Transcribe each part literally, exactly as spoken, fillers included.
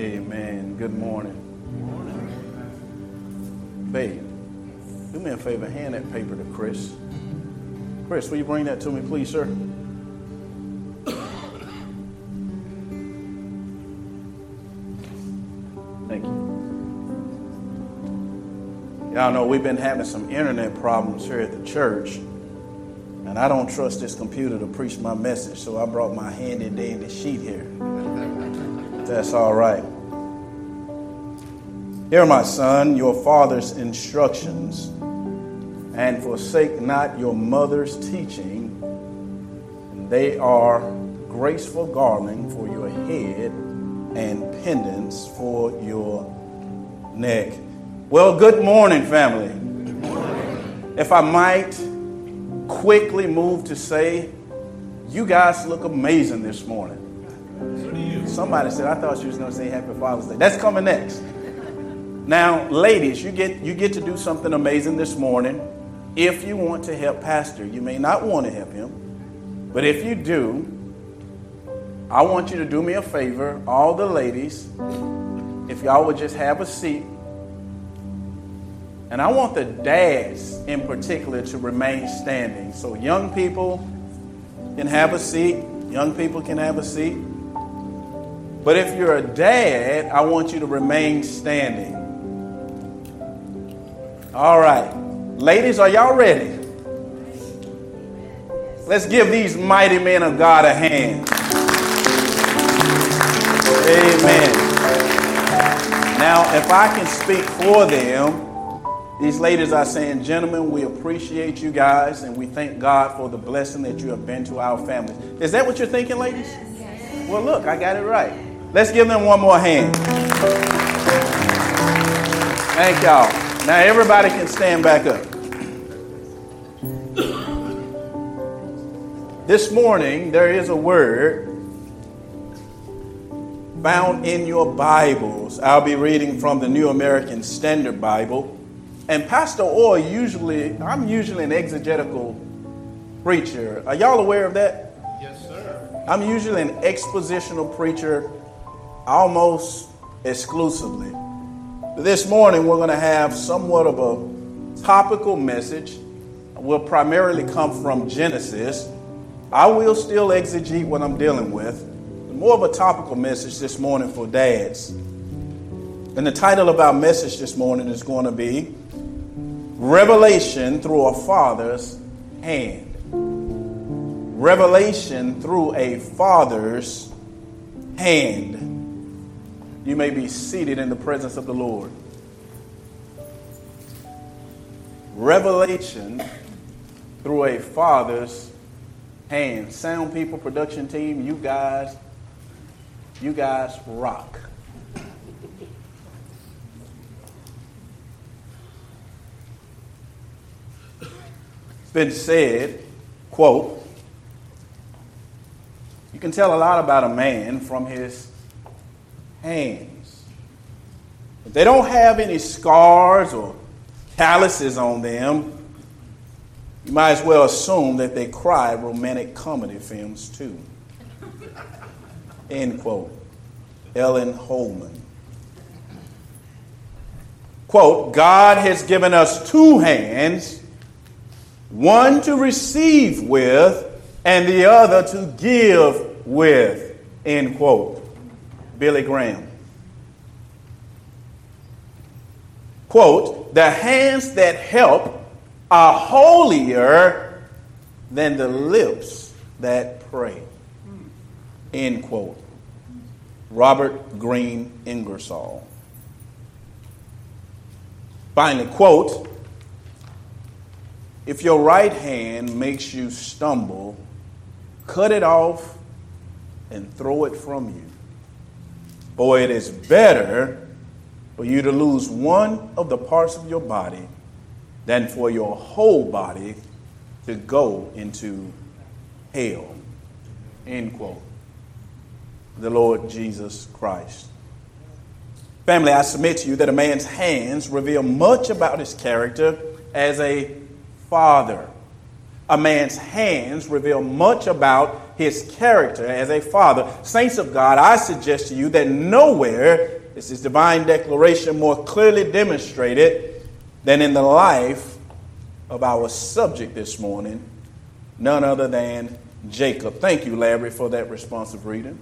Amen. Good morning. Babe, do me a favor, hand that paper to Chris. Chris, will you bring that to me, please, sir? Thank you. Y'all know we've been having some internet problems here at the church, and I don't trust this computer to preach my message, so I brought my handy dandy sheet here. That's all right. Hear, my son, your father's instructions, and forsake not your mother's teaching. They are graceful garland for your head and pendants for your neck. Well, good morning, family. Good morning. If I might quickly move to say, you guys look amazing this morning. So do you. Somebody said, I thought you was going to say Happy Father's Day. That's coming next. Now, ladies, you get you get to do something amazing this morning if you want to help Pastor. You may not want to help him, but if you do, I want you to do me a favor, all the ladies, if y'all would just have a seat. And I want the dads in particular to remain standing. So young people can have a seat. Young people can have a seat. But if you're a dad, I want you to remain standing. All right. Ladies, are y'all ready? Let's give these mighty men of God a hand. Amen. Now, if I can speak for them, these ladies are saying, gentlemen, we appreciate you guys and we thank God for the blessing that you have been to our families. Is that what you're thinking, ladies? Yes. Well, look, I got it right. Let's give them one more hand. Thank y'all. Now everybody can stand back up. This morning, there is a word found in your Bibles. I'll be reading from the New American Standard Bible. And Pastor Orr, usually, I'm usually an exegetical preacher. Are y'all aware of that? Yes, sir. I'm usually an expositional preacher almost exclusively. This morning, we're going to have somewhat of a topical message. Will primarily come from Genesis. I will still exegete what I'm dealing with. More of a topical message this morning for dads. And the title of our message this morning is going to be Revelation Through a Father's Hand. Revelation through a Father's Hand. You may be seated in the presence of the Lord. Revelation through a Father's hand. Sound people, production team, you guys, you guys rock. It's been said, quote, you can tell a lot about a man from his hands. If they don't have any scars or calluses on them, you might as well assume that they cry romantic comedy films too. End quote. Ellen Holman. Quote, God has given us two hands, one to receive with and the other to give with. End quote. Billy Graham. Quote, the hands that help are holier than the lips that pray. End quote. Robert Greene Ingersoll. Finally, quote, if your right hand makes you stumble, cut it off and throw it from you. For it is better for you to lose one of the parts of your body than for your whole body to go into hell. End quote. The Lord Jesus Christ. Family, I submit to you that a man's hands reveal much about his character as a father. A man's hands reveal much about his character as a father. Saints of God, I suggest to you that nowhere is this divine declaration more clearly demonstrated than in the life of our subject this morning, none other than Jacob. Thank you, Larry, for that responsive reading.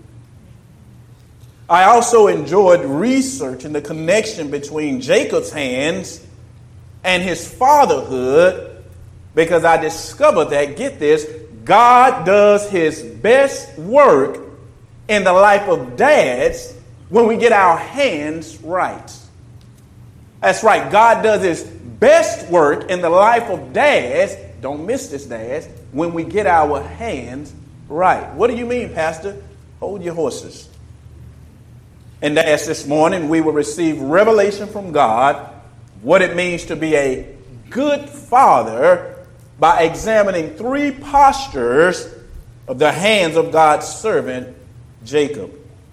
I also enjoyed researching the connection between Jacob's hands and his fatherhood, because I discovered that, get this, God does his best work in the life of dads when we get our hands right. That's right. God does his best work in the life of dads, don't miss this, dads, when we get our hands right. What do you mean, Pastor? Hold your horses. And dads, this morning we will receive revelation from God what it means to be a good father by examining three postures of the hands of God's servant, Jacob.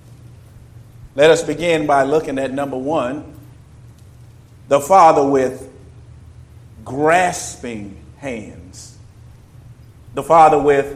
Let us begin by looking at number one, the father with grasping hands. The father with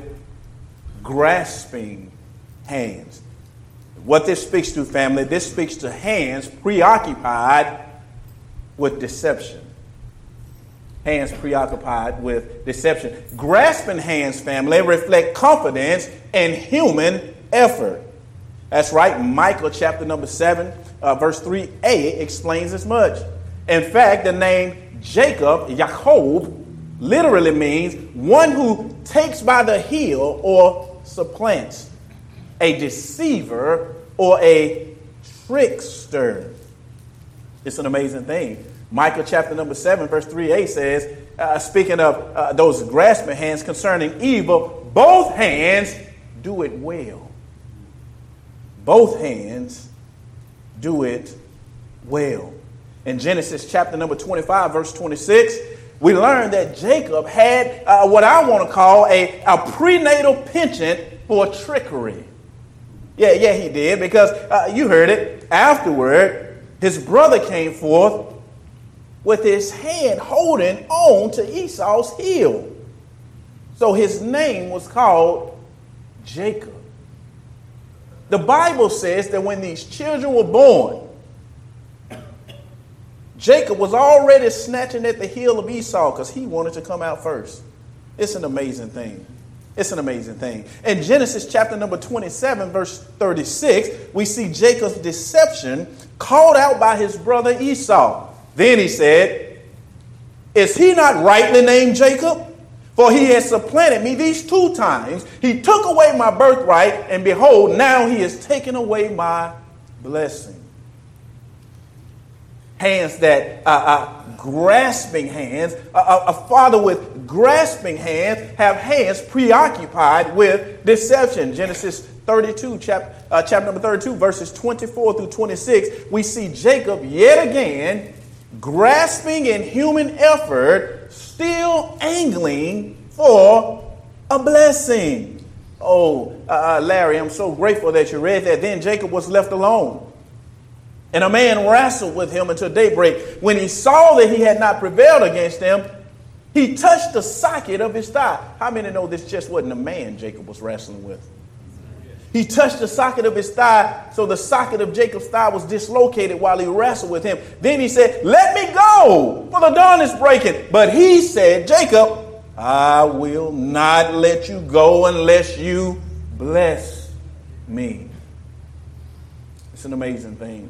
grasping hands. What this speaks to, family, this speaks to hands preoccupied with deception. Hands preoccupied with deception. Grasping hands, family, reflect confidence and human effort. That's right. Micah chapter number seven, uh, verse three a explains as much. In fact, the name Jacob, Jacob, literally means one who takes by the heel or supplants, a deceiver or a trickster. It's an amazing thing. Micah chapter number seven, verse three a says, uh, speaking of uh, those grasping hands concerning evil, both hands do it well. Both hands do it well. In Genesis chapter number twenty-five, verse twenty-six, we learn that Jacob had uh, what I want to call a, a prenatal penchant for trickery. Yeah, yeah, he did, because uh, you heard it. Afterward, his brother came forth with his hand holding on to Esau's heel. So his name was called Jacob. The Bible says that when these children were born, Jacob was already snatching at the heel of Esau because he wanted to come out first. It's an amazing thing. It's an amazing thing. In Genesis chapter number twenty-seven, verse thirty-six, we see Jacob's deception called out by his brother Esau. Then he said, "Is he not rightly named Jacob? For he has supplanted me these two times. He took away my birthright, and behold, now he has taken away my blessing." Hands that, uh, uh, grasping hands, a, a, a father with grasping hands have hands preoccupied with deception. Genesis thirty-two, chapter, uh, chapter number thirty-two, verses twenty-four through twenty-six, we see Jacob yet again grasping in human effort, still angling for a blessing. Oh, uh, Larry, I'm so grateful that you read that. Then Jacob was left alone, and a man wrestled with him until daybreak. When he saw that he had not prevailed against him, he touched the socket of his thigh. How many know this just wasn't a man Jacob was wrestling with? He touched the socket of his thigh, so the socket of Jacob's thigh was dislocated while he wrestled with him. Then he said, "Let me go, for the dawn is breaking." But he said, "Jacob, I will not let you go unless you bless me." It's an amazing thing.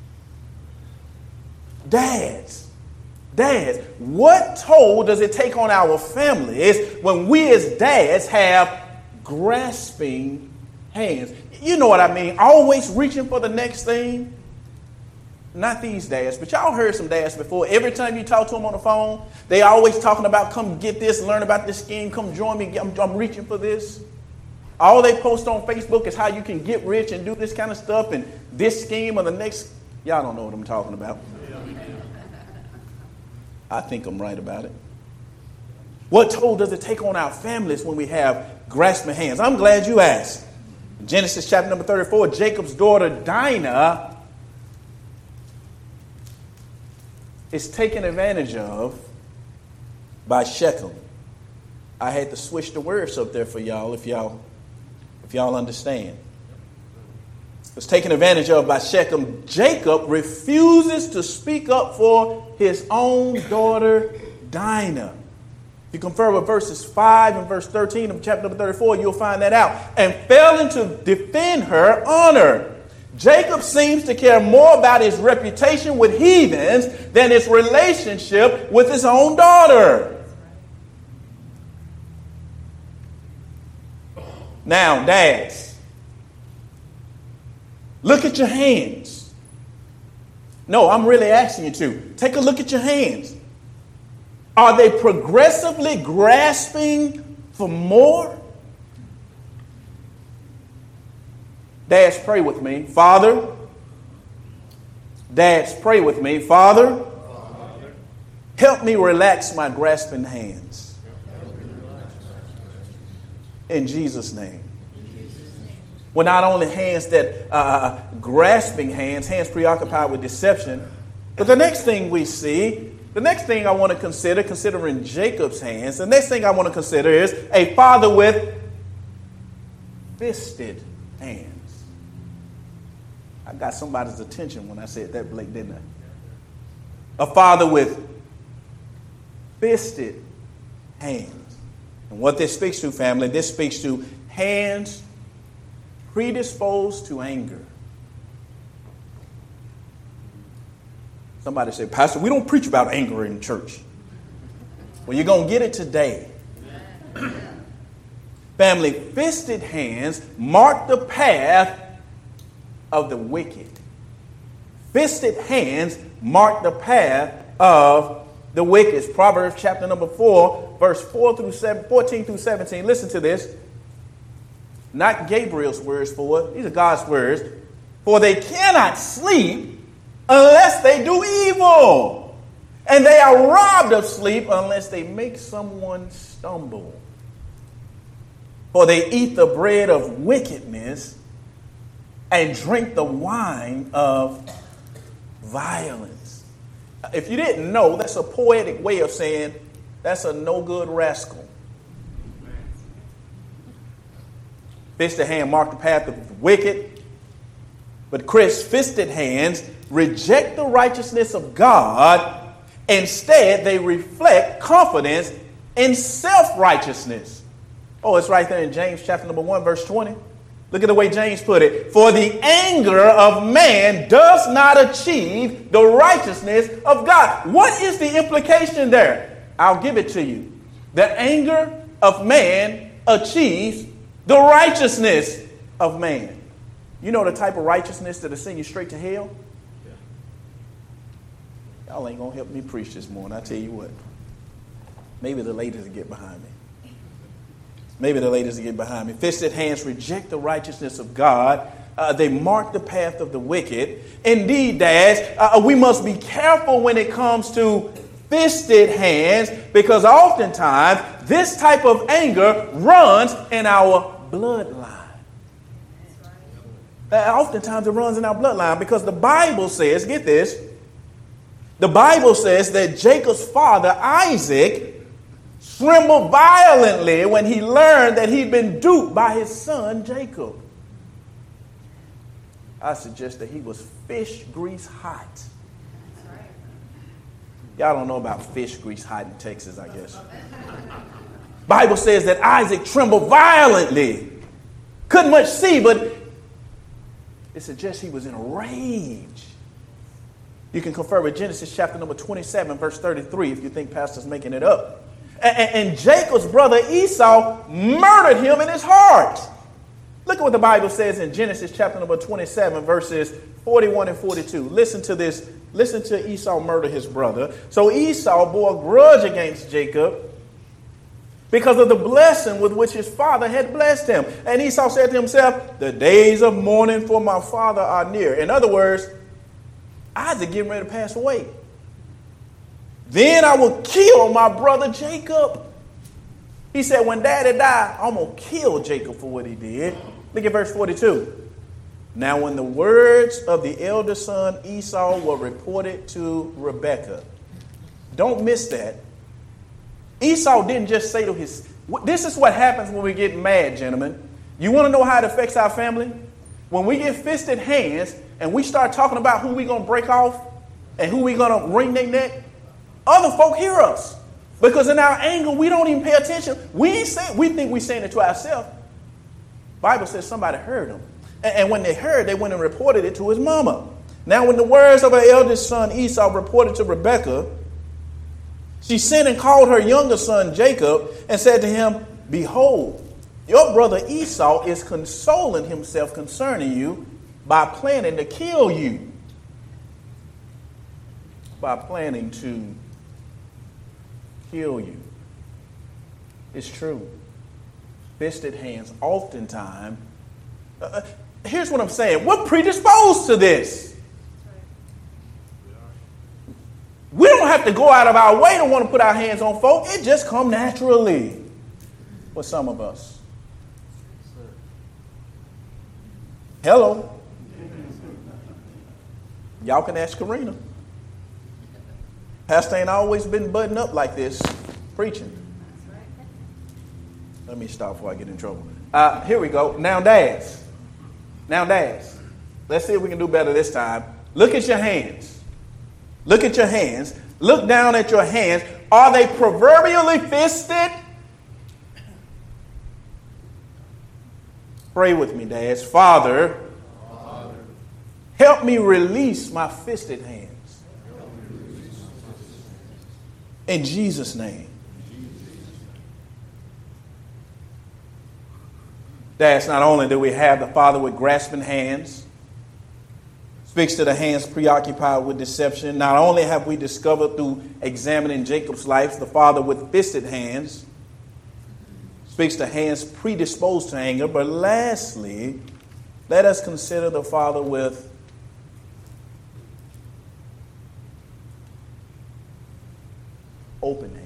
Dads, dads, what toll does it take on our families when we as dads have grasping hands? You know what I mean? Always reaching for the next thing. Not these dads, but y'all heard some dads before. Every time you talk to them on the phone, they always talking about, come get this, learn about this scheme, come join me, I'm, I'm reaching for this. All they post on Facebook is how you can get rich and do this kind of stuff and this scheme or the next. Y'all don't know what I'm talking about. I think I'm right about it. What toll does it take on our families when we have grasping hands? I'm glad you asked. Genesis chapter number thirty-four, Jacob's daughter Dinah is taken advantage of by Shechem. I had to switch the words up there for y'all if y'all if y'all understand. Was taken advantage of by Shechem. Jacob refuses to speak up for his own daughter Dinah. If you confer with verses five and verse thirteen of chapter number thirty-four, you'll find that out. And failing to defend her honor. Jacob seems to care more about his reputation with heathens than his relationship with his own daughter. Now, dads, look at your hands. No, I'm really asking you to. Take a look at your hands. Are they progressively grasping for more? Dads, pray with me. Father. Dads, pray with me. Father, Father. Help me relax my grasping hands. In Jesus' name. Well, not only hands that uh, grasping hands, hands preoccupied with deception, but the next thing we see, the next thing I want to consider, considering Jacob's hands, the next thing I want to consider is a father with fisted hands. I got somebody's attention when I said that, Blake, didn't I? A father with fisted hands. And what this speaks to, family, this speaks to hands predisposed to anger. Somebody said, Pastor, we don't preach about anger in church. Well, you're going to get it today. Family, fisted hands mark the path of the wicked. Fisted hands mark the path of the wicked. Proverbs chapter number four, verse four through seven, fourteen through seventeen. Listen to this. Not Gabriel's words for it. These are God's words. For they cannot sleep unless they do evil. And they are robbed of sleep unless they make someone stumble. For they eat the bread of wickedness and drink the wine of violence. If you didn't know, that's a poetic way of saying that's a no good rascal. Fisted hand mark the path of the wicked. But Chris, fisted hands reject the righteousness of God. Instead, they reflect confidence in self-righteousness. Oh, it's right there in James chapter number one, verse twenty. Look at the way James put it. For the anger of man does not achieve the righteousness of God. What is the implication there? I'll give it to you. The anger of man achieves the righteousness of man. You know the type of righteousness that'll send you straight to hell? Yeah. Y'all ain't going to help me preach this morning. I tell you what. Maybe the ladies will get behind me. Maybe the ladies will get behind me. Fisted hands reject the righteousness of God. Uh, they mark the path of the wicked. Indeed, dads, uh, we must be careful when it comes to fisted hands, because oftentimes this type of anger runs in our bloodline. Uh, oftentimes it runs in our bloodline because the Bible says, get this, the Bible says that Jacob's father, Isaac, trembled violently when he learned that he'd been duped by his son, Jacob. I suggest that he was fish grease hot. Y'all don't know about fish grease hot in Texas, I guess. Bible says that Isaac trembled violently. Couldn't much see, but it suggests he was in a rage. You can confer with Genesis chapter number twenty-seven, verse thirty-three, if you think Pastor's making it up. And, and Jacob's brother Esau murdered him in his heart. Look at what the Bible says in Genesis chapter number twenty-seven, verses forty-one and forty-two. Listen to this. Listen to Esau murder his brother. So Esau bore a grudge against Jacob because of the blessing with which his father had blessed him. And Esau said to himself, the days of mourning for my father are near. In other words, Isaac getting ready to pass away. Then I will kill my brother Jacob. He said, when daddy died, I'm going to kill Jacob for what he did. Look at verse forty-two. Now, when the words of the elder son Esau were reported to Rebekah, don't miss that. Esau didn't just say to his This is what happens when we get mad, gentlemen. You want to know how it affects our family? When we get fisted hands and we start talking about who we're going to break off and who we're going to wring their neck, other folk hear us. Because in our anger, we don't even pay attention. We ain't saying, we think we're saying it to ourselves. Bible says somebody heard him. And, and when they heard, they went and reported it to his mama. Now, when the words of her eldest son Esau reported to Rebekah, she sent and called her younger son Jacob and said to him, behold, your brother Esau is consoling himself concerning you by planning to kill you. By planning to kill you. It's true. Fisted hands oftentimes. Uh, here's what I'm saying. We're predisposed to this. We don't have to go out of our way to want to put our hands on folk. It just comes naturally for some of us. Hello. Y'all can ask Karina. Pastor ain't always been buttoned up like this, preaching. Let me stop before I get in trouble. Uh, here we go. Now, dads. Now, dads. Let's see if we can do better this time. Look at your hands. Look at your hands. Look down at your hands. Are they proverbially fisted? Pray with me, dads. Father, Father, help me release my fisted hands. In Jesus' name. That's not only do we have the father with grasping hands, speaks to the hands preoccupied with deception. Not only have we discovered through examining Jacob's life the father with fisted hands, speaks to hands predisposed to anger, but lastly, let us consider the father with open hands.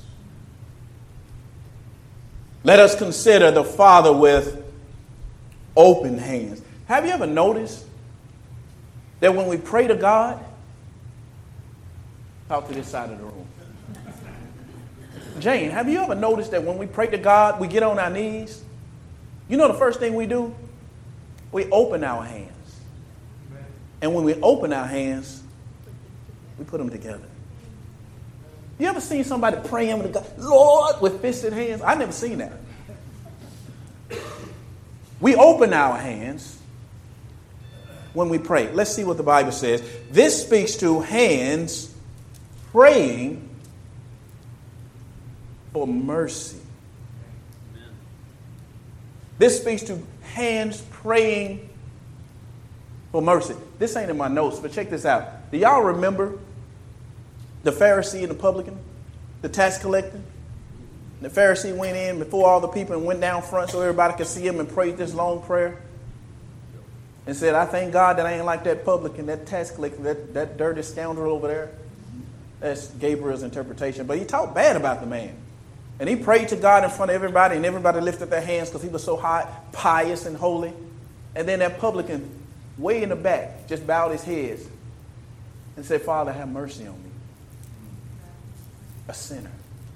Let us consider the father with open hands. Have you ever noticed that when we pray to God, talk to this side of the room. Jane, have you ever noticed that when we pray to God, we get on our knees? You know the first thing we do? We open our hands. And when we open our hands, we put them together. You ever seen somebody praying with God, Lord, with fisted hands? I never seen that. We open our hands when we pray. Let's see what the Bible says. This speaks to hands praying for mercy. Amen. This speaks to hands praying for mercy. This ain't in my notes, but check this out. Do y'all remember the Pharisee and the publican, the tax collector? The Pharisee went in before all the people and went down front so everybody could see him and prayed this long prayer. And said, I thank God that I ain't like that publican, that tax collector, that, that dirty scoundrel over there. That's Gabriel's interpretation. But he talked bad about the man. And he prayed to God in front of everybody, and everybody lifted their hands because he was so high, pious and holy. And then that publican, way in the back, just bowed his head and said, Father, have mercy on me, a sinner.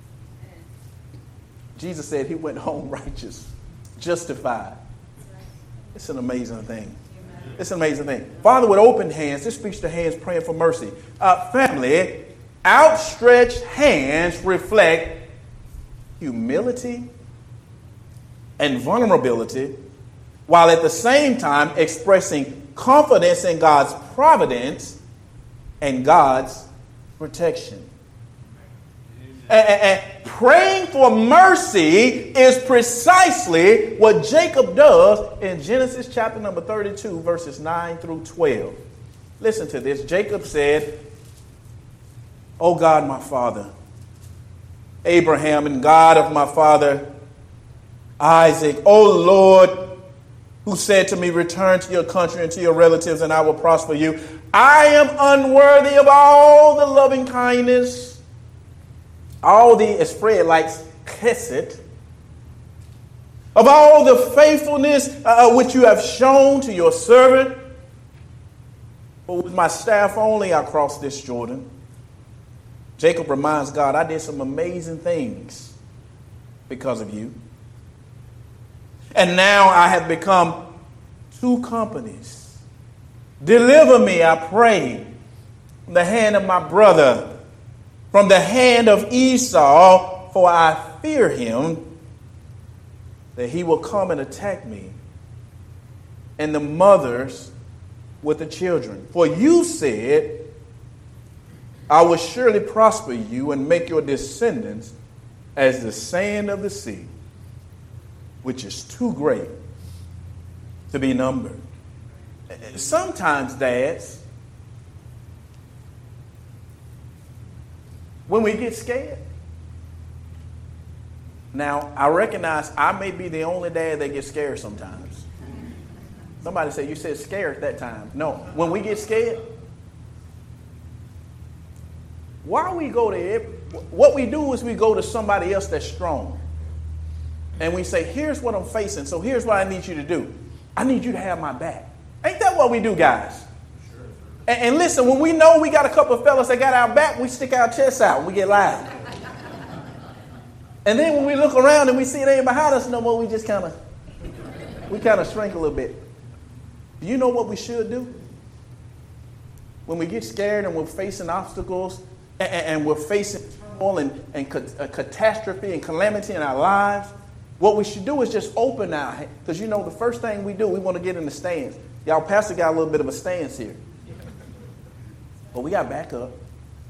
Jesus said he went home righteous, justified. It's an amazing thing. It's an amazing thing. Father with open hands. This speaks to hands praying for mercy. Uh, family, outstretched hands reflect humility and vulnerability, while at the same time expressing confidence in God's providence and God's protection. And, and, and praying for mercy is precisely what Jacob does in Genesis chapter number thirty-two, verses nine through twelve. Listen to this. Jacob said, O God, my father, Abraham, and God of my father Isaac, O Lord, who said to me, return to your country and to your relatives, and I will prosper you. I am unworthy of all the loving kindness, all the, as Fred likes, chesed, of all the faithfulness uh, which you have shown to your servant. For with my staff only I crossed this Jordan. Jacob reminds God, I did some amazing things because of you. And now I have become two companies. Deliver me, I pray, from the hand of my brother, from the hand of Esau, for I fear him that he will come and attack me, and the mothers with the children. For you said, I will surely prosper you and make your descendants as the sand of the sea, which is too great to be numbered. Sometimes, dads, when we get scared, now I recognize I may be the only dad that gets scared sometimes. Somebody said, you said scared at that time. No, when we get scared, why we go to, what we do is we go to somebody else that's strong. And we say, here's what I'm facing, so here's what I need you to do. I need you to have my back. Ain't that what we do, guys? Sure. And, and listen, when we know we got a couple of fellas that got our back, we stick our chests out and we get loud. And then when we look around and we see it ain't behind us no more, we just kind of, we kind of shrink a little bit. Do you know what we should do? When we get scared and we're facing obstacles and, and we're facing turmoil and, and ca- catastrophe and calamity in our lives, what we should do is just open our hands. Because you know the first thing we do, we want to get in the stands. Y'all, Pastor got a little bit of a stance here. But we got to back up,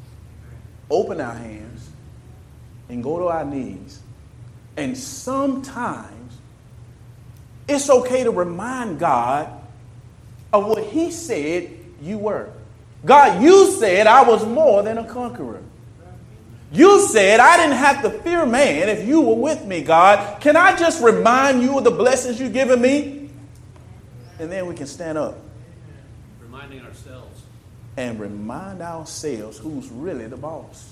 open our hands, and go to our knees. And sometimes it's okay to remind God of what he said you were. God, you said I was more than a conqueror. You said I didn't have to fear man if you were with me, God. Can I just remind you of the blessings you've given me? And then we can stand up. Reminding ourselves. And remind ourselves who's really the boss.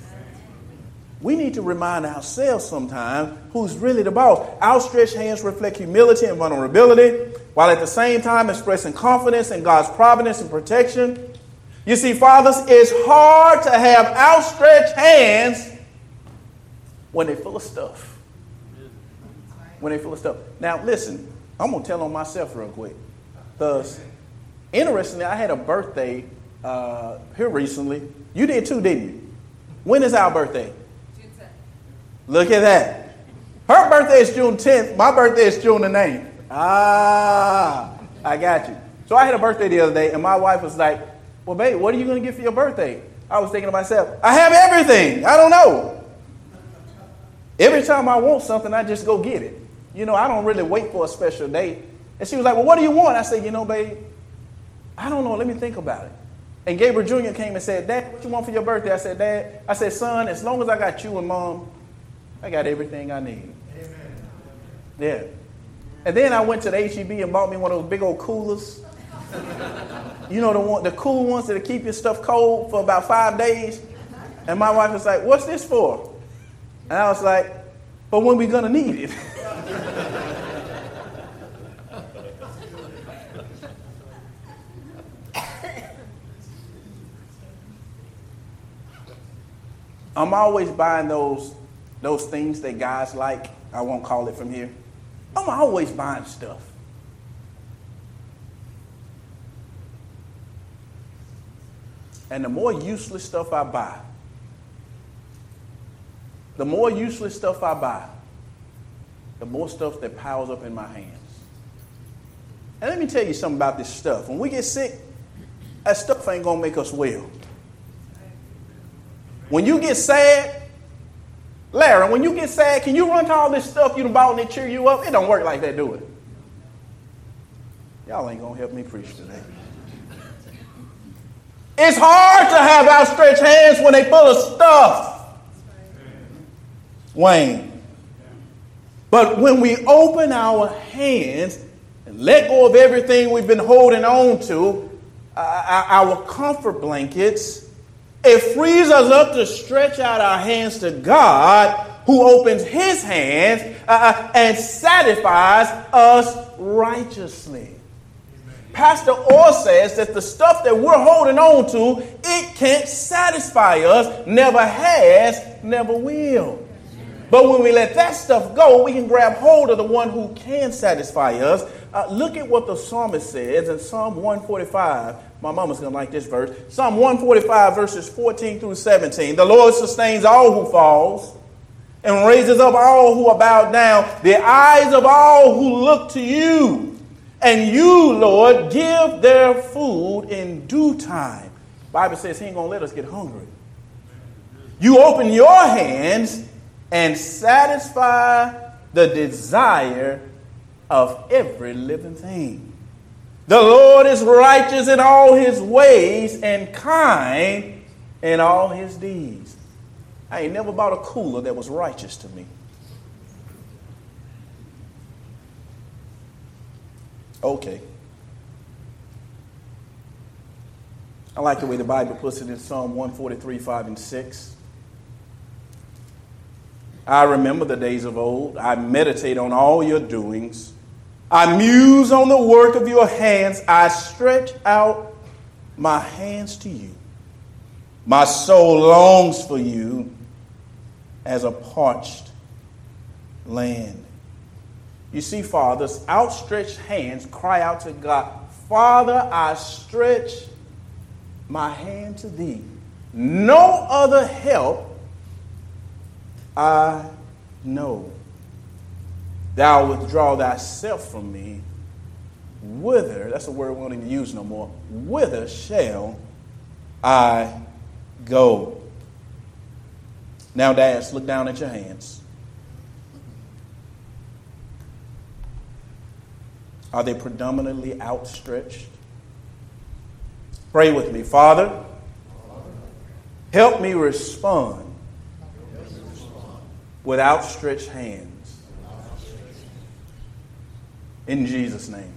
We need to remind ourselves sometimes who's really the boss. Outstretched hands reflect humility and vulnerability, while at the same time expressing confidence in God's providence and protection. You see, fathers, it's hard to have outstretched hands when they're full of stuff. When they're full of stuff. Now, listen, I'm going to tell on myself real quick. Because, interestingly, I had a birthday uh, here recently. You did too, didn't you? When is our birthday? June tenth. Look at that. Her birthday is June tenth. My birthday is June the ninth. Ah, I got you. So I had a birthday the other day, and my wife was like, well, babe, what are you going to get for your birthday? I was thinking to myself, I have everything. I don't know. Every time I want something, I just go get it. You know, I don't really wait for a special day. And she was like, well, what do you want? I said, you know, babe, I don't know. Let me think about it. And Gabriel Junior came and said, Dad, what you want for your birthday? I said, Dad, I said, son, as long as I got you and Mom, I got everything I need. Amen. Yeah. And then I went to the H E B and bought me one of those big old coolers. You know, the one, the cool ones that keep your stuff cold for about five days. And my wife was like, what's this for? And I was like, for when we're going to need it. I'm always buying those, those things that guys like. I won't call it from here. I'm always buying stuff. And the more useless stuff I buy, the more useless stuff I buy, the more stuff that piles up in my hands. And let me tell you something about this stuff. When we get sick, that stuff ain't going to make us well. When you get sad, Larry, when you get sad, can you run to all this stuff you done bought and it cheer you up? It don't work like that, do it? Y'all ain't going to help me preach today. It's hard to have outstretched hands when they full of stuff. Wayne. But when we open our hands and let go of everything we've been holding on to, uh, our comfort blankets, it frees us up to stretch out our hands to God, who opens his hands uh, and satisfies us righteously. Pastor Orr says that the stuff that we're holding on to, it can't satisfy us, never has, never will. But when we let that stuff go, we can grab hold of the one who can satisfy us. Uh, look at what the psalmist says in Psalm one forty-five. My mama's going to like this verse. Psalm one forty-five, verses fourteen through seventeen. The Lord sustains all who falls and raises up all who are bowed down. The eyes of all who look to you. And you, Lord, give their food in due time. The Bible says he ain't going to let us get hungry. You open your hands and satisfy the desire of every living thing. The Lord is righteous in all his ways and kind in all his deeds. I ain't never bought a cooler that was righteous to me. Okay. I like the way the Bible puts it in Psalm one forty-three, five and six. I remember the days of old. I meditate on all your doings. I muse on the work of your hands. I stretch out my hands to you. My soul longs for you as a parched land. You see, fathers, outstretched hands cry out to God, Father, I stretch my hand to thee. No other help I know. Thou withdraw thyself from me. Whither, that's a word we won't even use no more. Whither shall I go? Now, dads, look down at your hands. Are they predominantly outstretched? Pray with me. Father, help me respond with outstretched hands. In Jesus' name.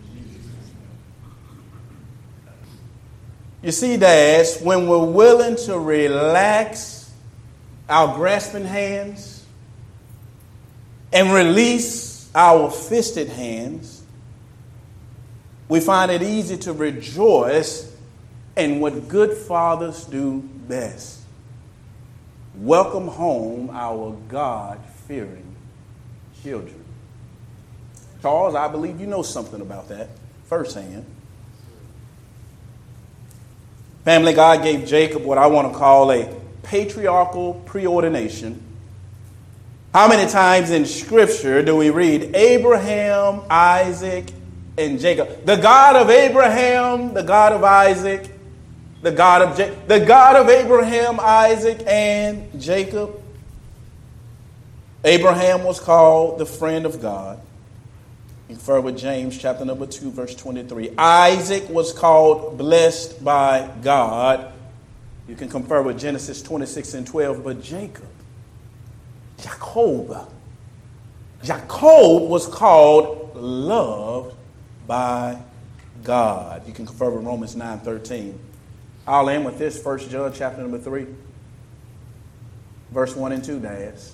You see, dads, when we're willing to relax our grasping hands and release our fisted hands, we find it easy to rejoice in what good fathers do best. Welcome home our God-fearing children. Charles, I believe you know something about that firsthand. Family, God gave Jacob what I want to call a patriarchal preordination. How many times in Scripture do we read Abraham, Isaac, and Jacob? The God of Abraham, the God of Isaac, the God of Jacob, the God of Abraham, Isaac, and Jacob. Abraham was called the friend of God. Infer with James chapter number two, verse twenty-three. Isaac was called blessed by God. You can confer with Genesis twenty-six and twelve. But Jacob, Jacob, Jacob was called loved by God. You can confer with Romans nine thirteen. I'll end with this, First John chapter number three, verse one and two, dads.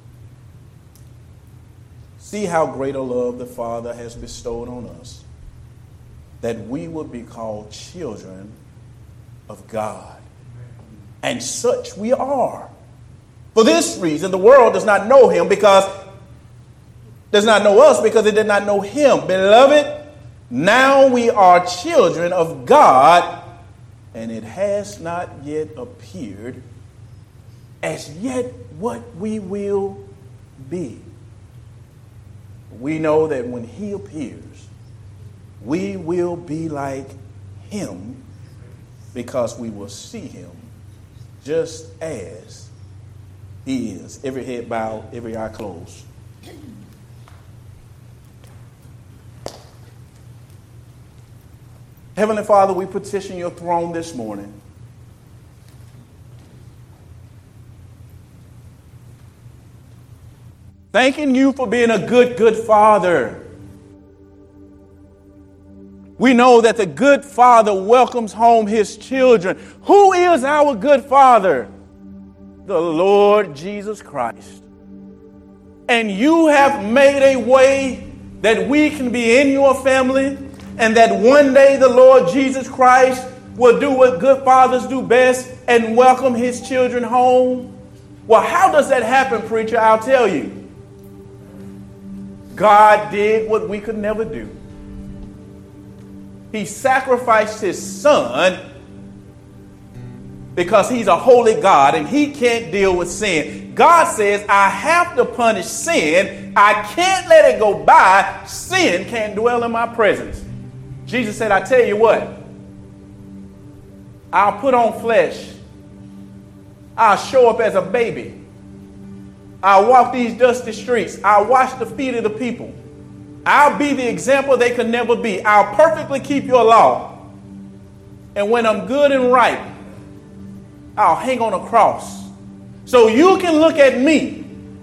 See how great a love the Father has bestowed on us, that we would be called children of God. And such we are. For this reason, the world does not know him because, does not know us because it did not know him. Beloved, now we are children of God, and it has not yet appeared as yet what we will be. We know that when he appears, we will be like him because we will see him just as he is. Every head bowed, every eye closed. Heavenly Father, we petition your throne this morning. Thanking you for being a good, good father. We know that the good father welcomes home his children. Who is our good father? The Lord Jesus Christ. And you have made a way that we can be in your family, and that one day the Lord Jesus Christ will do what good fathers do best and welcome his children home. Well, how does that happen, preacher? I'll tell you. God did what we could never do. He sacrificed his son because he's a holy God and he can't deal with sin. God says, I have to punish sin. I can't let it go by. Sin can't dwell in my presence. Jesus said, I tell you what, I'll put on flesh. I'll show up as a baby. I'll walk these dusty streets. I'll wash the feet of the people. I'll be the example they could never be. I'll perfectly keep your law. And when I'm good and right, I'll hang on a cross. So you can look at me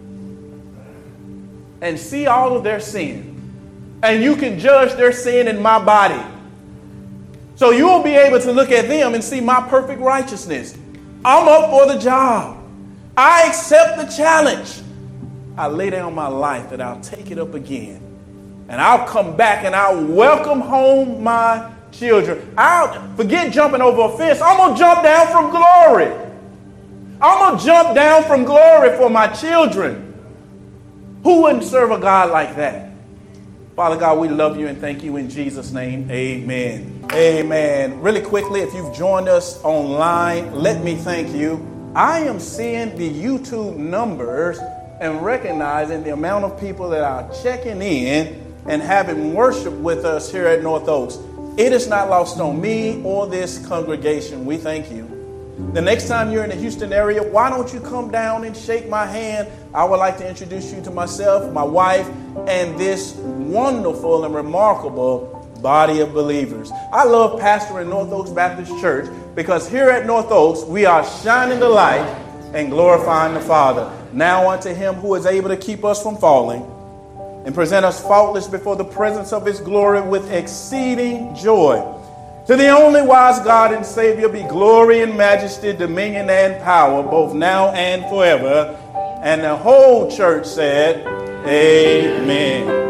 and see all of their sin. And you can judge their sin in my body. So you'll be able to look at them and see my perfect righteousness. I'm up for the job. I accept the challenge. I lay down my life that I'll take it up again. And I'll come back and I'll welcome home my children. I'll forget jumping over a fence. I'm going to jump down from glory. I'm going to jump down from glory for my children. Who wouldn't serve a God like that? Father God, we love you and thank you in Jesus' name. Amen. Amen. Really quickly, if you've joined us online, let me thank you. I am seeing the YouTube numbers and recognizing the amount of people that are checking in and having worship with us here at North Oaks. It is not lost on me or this congregation. We thank you. The next time you're in the Houston area, why don't you come down and shake my hand? I would like to introduce you to myself, my wife, and this wonderful and remarkable body of believers. I love pastoring North Oaks Baptist Church because here at North Oaks, we are shining the light and glorifying the Father. Now unto him who is able to keep us from falling and present us faultless before the presence of his glory with exceeding joy. To the only wise God and Savior be glory and majesty, dominion and power, both now and forever. And the whole church said, Amen.